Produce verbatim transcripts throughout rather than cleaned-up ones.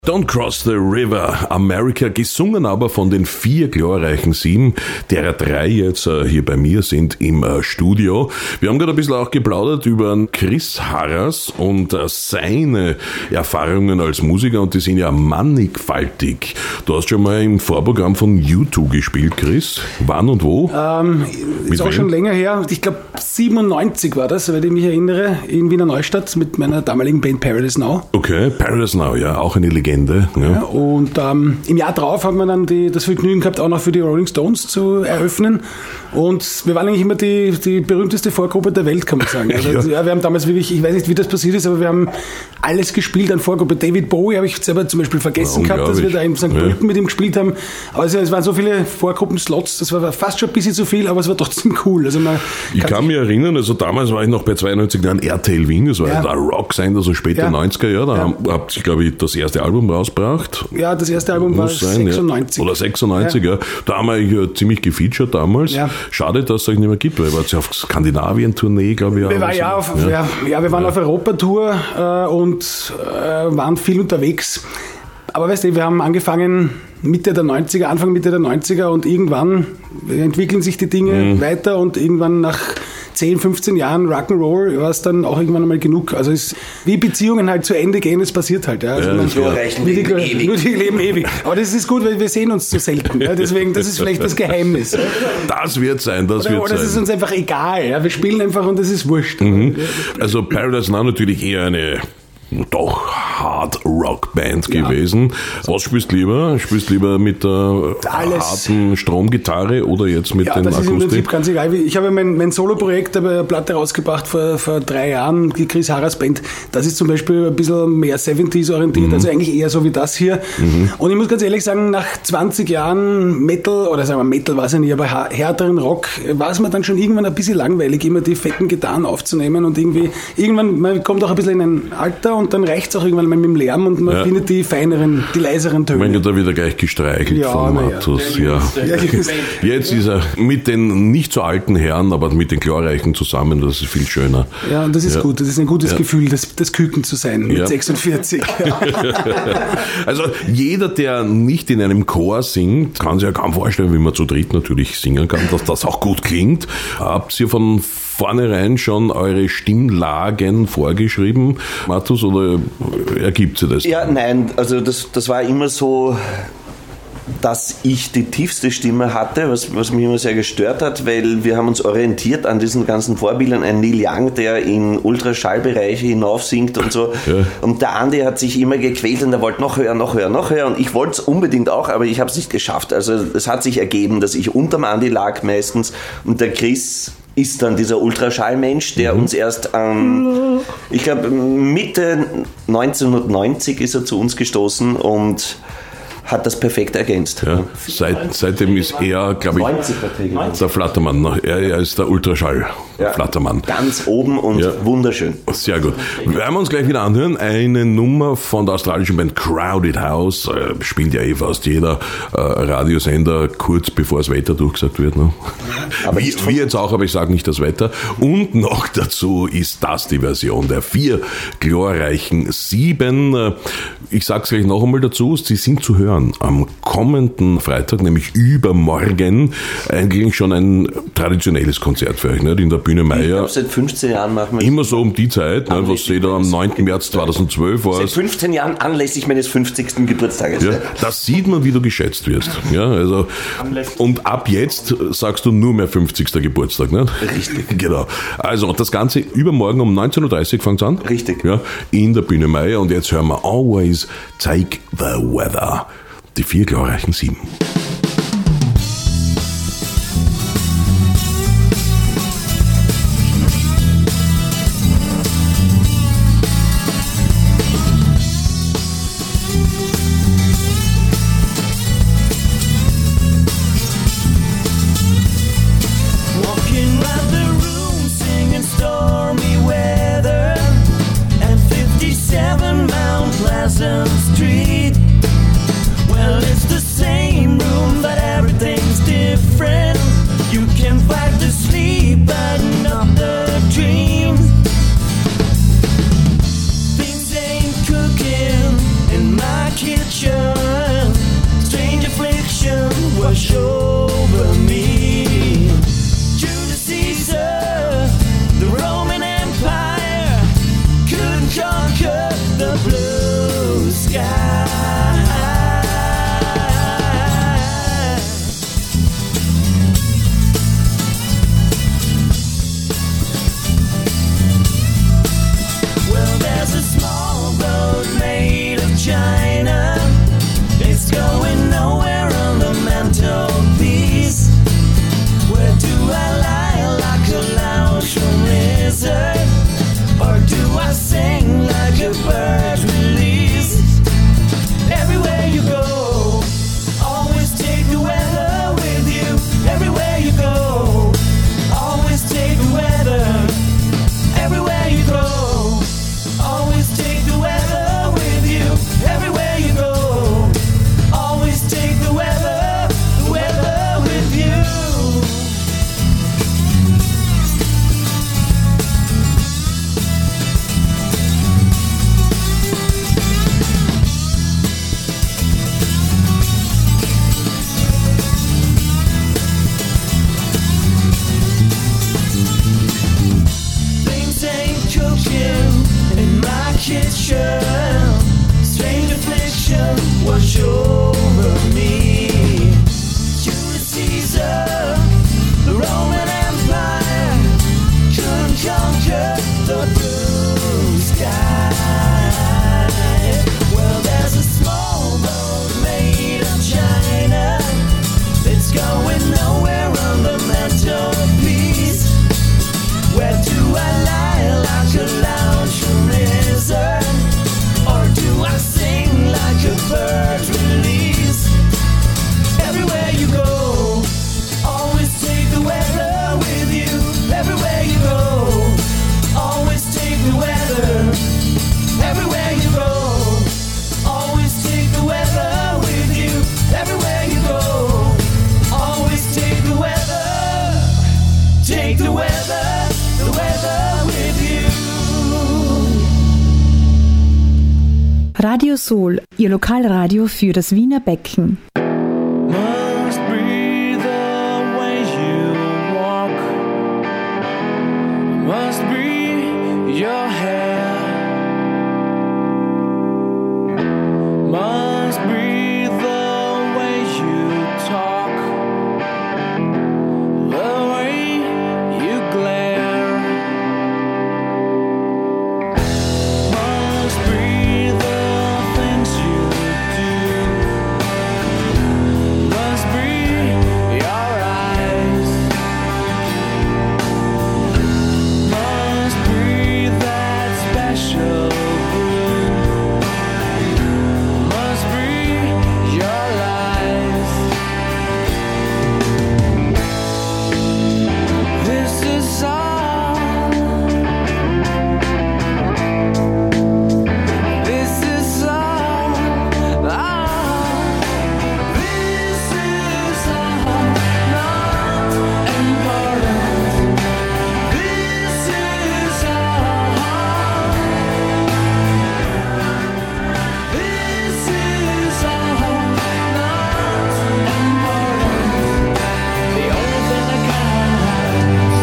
Don't Cross the River, America, gesungen aber von den vier glorreichen Sieben, derer drei jetzt äh, hier bei mir sind im äh, Studio. Wir haben gerade ein bisschen auch geplaudert über Chris Harras und äh, seine Erfahrungen als Musiker, und die sind ja mannigfaltig. Du hast schon mal im Vorprogramm von U zwei gespielt, Chris. Wann und wo? Ähm, ist auch wem? Schon länger her. Ich glaube siebenundneunzig war das, wenn ich mich erinnere, in Wiener Neustadt mit meiner damaligen Band Paradise Now. Okay, Paradise Now, ja, auch eine Legende. Ja. Ja, und ähm, im Jahr drauf haben wir dann die, das Vergnügen gehabt, auch noch für die Rolling Stones zu eröffnen. Und wir waren eigentlich immer die, die berühmteste Vorgruppe der Welt, kann man sagen. Also, ja. Ja, wir haben damals wirklich, ich weiß nicht, wie das passiert ist, aber wir haben alles gespielt an Vorgruppe. David Bowie habe ich selber zum Beispiel vergessen ja, gehabt, dass wir da in Sankt Pölten ja. mit ihm gespielt haben. Aber es, es waren so viele Vorgruppenslots, das war fast schon ein bisschen zu viel, aber es war trotzdem cool. Also man ich kann, kann mich erinnern, also damals war ich noch bei zweiundneunzig Jahren R T L Wien, das war ja. der Rock-Sender, so späte ja. neunziger Jahre, da ja. habt ihr, glaube ich, das erste Album rausgebracht. Ja, das erste Album war sein, sechsundneunzig. Ja. Oder sechsundneunzig, ja. ja. Da haben wir ja ziemlich gefeatured damals. Ja. Schade, dass es euch nicht mehr gibt, weil ihr wart ja auf Skandinavien-Tournee, glaube ich. Wir, war ja auf, ja. Ja, ja, wir waren ja. auf Europatour äh, und äh, waren viel unterwegs. Aber weißt du, wir haben angefangen Mitte der neunziger, Anfang Mitte der neunziger, und irgendwann entwickeln sich die Dinge mhm. weiter, und irgendwann nach zehn, fünfzehn Jahren Rock'n'Roll war es dann auch irgendwann einmal genug. Also es, wie Beziehungen halt zu Ende gehen, es passiert halt. Ja. Also ja, man, so reichen die leben ewig. Nur die leben ewig. Aber das ist gut, weil wir sehen uns so selten. Ja. Deswegen, das ist vielleicht das Geheimnis. Das wird sein, das oder, wird oder sein. Das ist uns einfach egal. Ja. Wir spielen einfach und das ist wurscht. Mhm. Also Paradise Now natürlich eher eine doch Hard-Rock-Band ja. gewesen. Was spielst du lieber? Spielst du lieber mit der Alles. harten Stromgitarre oder jetzt mit ja, den Akustik? Ja, das ist im Prinzip ganz egal. Ich habe mein, mein Solo-Projekt, habe eine Platte rausgebracht vor, vor drei Jahren, die Chris Harras Band. Das ist zum Beispiel ein bisschen mehr siebziger orientiert, mhm. also eigentlich eher so wie das hier. Mhm. Und ich muss ganz ehrlich sagen, nach zwanzig Jahren Metal, oder sagen wir Metal war es ja nicht, aber härteren Rock, war es mir dann schon irgendwann ein bisschen langweilig, immer die fetten Gitarren aufzunehmen, und irgendwie, irgendwann, man kommt auch ein bisschen in ein Alter, und dann reicht es auch irgendwann mal mit dem Lärm, und man ja. findet die feineren, die leiseren Töne. Wenn du da wieder gleich gestreichelt ja, von Matus. Ja. Ja. Jetzt ist er mit den nicht so alten Herren, aber mit den glorreichen zusammen, das ist viel schöner. Ja, und das ist ja. gut. Das ist ein gutes ja. Gefühl, das, das Küken zu sein mit ja. sechsundvierzig. Also jeder, der nicht in einem Chor singt, kann sich ja kaum vorstellen, wie man zu dritt natürlich singen kann, dass das auch gut klingt. Habt ihr von vornherein schon eure Stimmlagen vorgeschrieben, Matus, oder ergibt sich das? Ja, nein, also das, das war immer so, dass ich die tiefste Stimme hatte, was, was mich immer sehr gestört hat, weil wir haben uns orientiert an diesen ganzen Vorbildern, ein Neil Young, der in Ultraschallbereiche hinauf singt und so. Ja. Und der Andi hat sich immer gequält und er wollte noch höher, noch höher, noch höher, und ich wollte es unbedingt auch, aber ich habe es nicht geschafft. Also es hat sich ergeben, dass ich unterm Andi lag meistens, und der Chris ist dann dieser Ultraschallmensch, der mhm. uns erst, ähm, ich glaube Mitte neunzehnhundertneunzig ist er zu uns gestoßen und hat das perfekt ergänzt. Ja, seit, seitdem ist er, glaube ich, der Flattermann. Er, er ist der Ultraschall-Flattermann. Ja, ganz oben und ja. wunderschön. Sehr gut. Wir werden uns gleich wieder anhören. Eine Nummer von der australischen Band Crowded House. Äh, spielt ja eh fast jeder äh, Radiosender kurz bevor das Wetter durchgesagt wird. Ne? Aber wie, wie jetzt auch, aber ich sage nicht das Wetter. Und noch dazu ist das die Version der vier glorreichen Sieben. Ich sage es gleich noch einmal dazu, sie sind zu hören am kommenden Freitag, nämlich übermorgen, eigentlich schon ein traditionelles Konzert für euch, nicht? In der Bühne Meier. Ich glaube, seit fünfzehn Jahren machen wir immer so um die Zeit, ne? Was ihr da am neunten März zweitausendzwölf war. Seit fünfzehn Jahren anlässlich meines fünfzigsten Geburtstages. Ja, das sieht man, wie du geschätzt wirst. Ja, also, und ab jetzt sagst du nur mehr fünfzigsten Geburtstag. Nicht? Richtig. Genau. Also, und das Ganze übermorgen um neunzehn Uhr dreißig fängt es an. Richtig. Ja, in der Bühne Meier, und jetzt hören wir Always Take the Weather. Die vier glorreichen Sieben. Street. Well, it's the same room. kitchen. Strange affliction wash over me. Julius Caesar, the Roman Empire, couldn't conquer the blue sky. Well, there's a small boat made of China that's going nowhere on the mantelpiece. Where do I lie like a lounge lizard, or do I sing like a bird release? Everywhere you go, always take the weather with you. Everywhere you go, always take the weather. Everywhere you go, always take the weather with you. Everywhere you go, always take the weather. Take the weather, the weather with you. Radio Sol, Ihr Lokalradio für das Wiener Becken. Must breathe the way you walk. Must breathe your hair. Must breathe the way you talk. The way you glare. Must breathe the things you do. Must breathe your eyes. Must breathe that special brew. Must breathe your lies. This is all. This is all. Ah, this is all not important. This is all. This is all not important. The only thing that counts.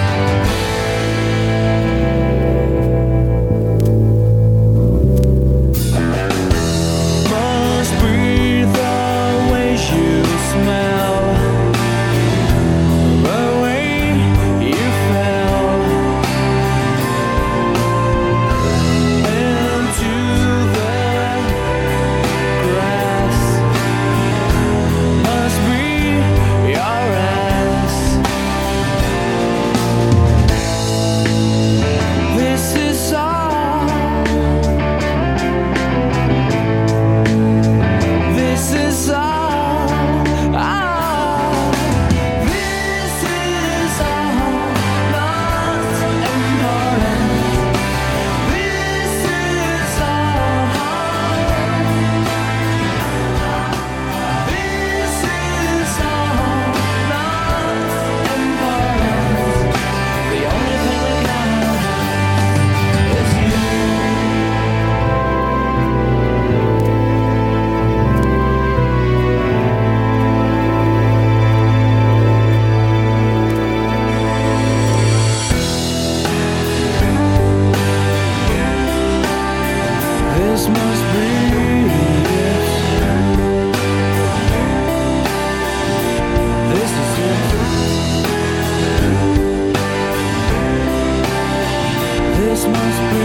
Must breathe the way you smell, the way you fell into the grass. Must breathe your ass. This is all. This is all. Ah, this is all not important. This is all. This is all not important. The only thing that counts is you. This must be it. This is it. This must be